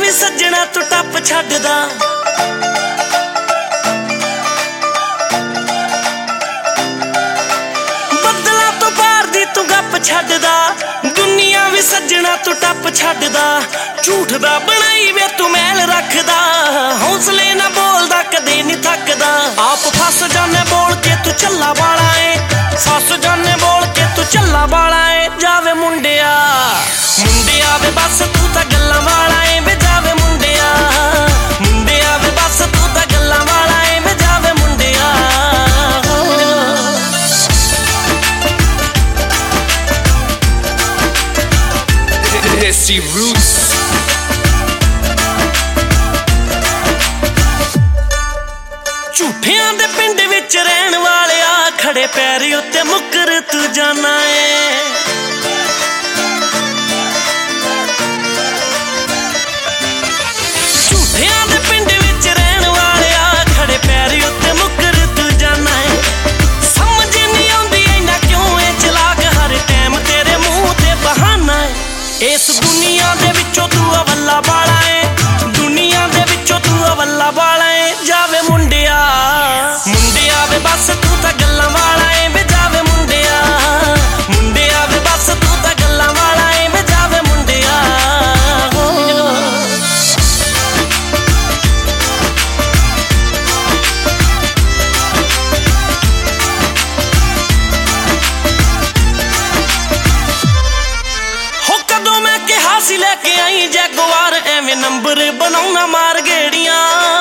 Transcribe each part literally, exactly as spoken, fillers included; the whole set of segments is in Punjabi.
ਵੀ ਸੱਜਣਾ ਤੂੰ ਟੱਪ ਛੱਡਦਾ, ਬੱਦਲਾਂ ਤੋਂ ਪਾਰ ਦੀ ਤੂੰ ਗੱਪ ਛੱਡਦਾ। ਦੁਨੀਆ ਵੀ ਸੱਜਣਾ ਤੂੰ ਟੱਪ ਛੱਡਦਾ, ਝੂਠ ਦਾ ਬਣਾਈ ਵੇ ਤੂੰ ਮੈਲ ਰੱਖਦਾ। ਹੌਸਲੇ ਨਾ ਬੋਲਦਾ ਕਦੇ ਨੀ ਥੱਕਦਾ, ਆਪ ਫਸ ਜਾਨੇ ਬੋਲ ਕੇ ਤੂੰ ਝੱਲਾ ਵਾਲਾ ਏ, ਫਸ ਜਾਨੇ ਬੋਲ ਕੇ ਤੂੰ ਝੱਲਾ ਵਾਲਾ ਏ। ਜਾਵੇ ਮੁੰਡਿਆ ਮੁੰਡਿਆ ਵੇ ਬਸ ਤੂੰ ਤਾਂ ਗੱਲਾਂ ਵਾਲਾ ਏ ਵੇ, ਜਾਵੇ ਮੁੰਡਿਆ ਮੁੰਡਿਆ ਵੇ ਬਸ ਤੂੰ ਤਾਂ ਗੱਲਾਂ ਵਾਲਾ ਏ ਵੇ, ਜਾਵੇ ਮੁੰਡਿਆ। Desi Roots ਝੂਠਿਆਂ ਦੇ ਪਿੰਡ ਵਿੱਚ ਰਹਿਣ ਵਾਲਿਆ, ਖੜੇ ਪੈਰ ਉੱਤੇ ਮੁੱਕਰ ਤੂੰ ਜਾਨਾ ਏ। ਝੂਠਿਆਂ ਦੇ ਪਿੰਡ ਵਿੱਚ ਰਹਿਣ ਵਾਲਿਆ, ਖੜੇ ਪੈਰ ਉੱਤੇ ਮੁੱਕਰ ਤੂੰ ਜਾਨਾ ਏ। ਸਮਝ ਨਹੀਂ ਆਉਂਦੀ ਇੰਨਾ ਕਿਉਂ ਏ ਚਲਾਕ, ਹਰ ਟਾਈਮ ਤੇਰੇ ਮੂੰਹ ਤੇ ਬਹਾਨਾ ਏ। ਇਸ ਦੁਨੀਆ ਦੇ ਵਿੱਚੋਂ ਤੂੰ ਅਵੱਲਾ ਵਾਲਾ ਏ, ਦੁਨੀਆ ਦੇ ਵਿੱਚੋਂ ਤੂੰ ਅਵੱਲਾ ਵਾਲਾ ਏ। ਜਾਵੇ ਮੁੰਡਿਆ ਮੁੰਡਿਆ ਵੇ ਬਸ ਤੂੰ ਤਾਂ ਗੱਲਾਂ ਵਾਲਾ ਏ ਵੇ, ਜਾਵੇ ਮੁੰਡਿਆ ਮੁੰਡਿਆ ਵੇ ਬਸ ਤੂੰ ਤਾਂ ਗੱਲਾਂ ਵਾਲਾ ਏ ਵੇ, ਜਾਵੇ ਮੁੰਡਿਆ। ਹੋ ਕਦੋਂ ਮੈਂ ਕਿਹਾ ਸੀ ਲੈ ਕੇ ਆਈ ਜੈਗੁਆਰ, ਐਵੇਂ ਨੰਬਰ ਬਣਾਉਣਾ ਮਾਰ ਗੇੜੀਆਂ।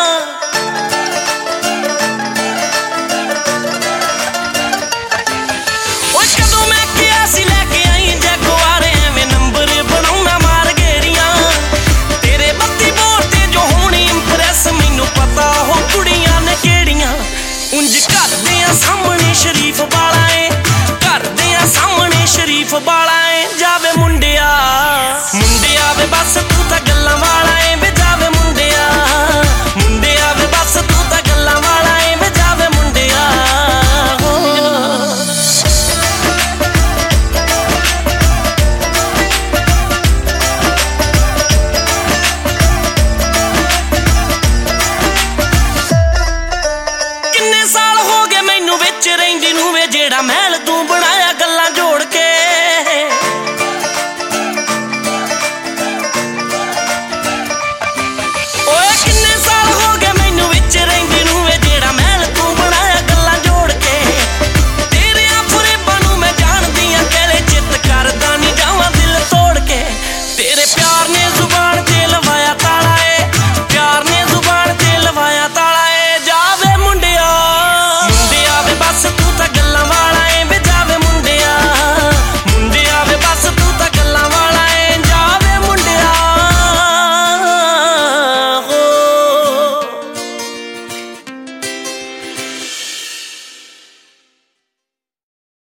ਉਂਝ ਘਰਦਿਆਂ ਸਾਹਮਣੇ ਸ਼ਰੀਫ ਵਾਲਾ ਏ, ਘਰਦਿਆਂ ਸਾਹਮਣੇ ਸ਼ਰੀਫ ਵਾਲਾ ਏ। ਜਾਵੇ ਮੁੰਡਿਆ ਮੁੰਡਿਆ ਵੇ ਬਸ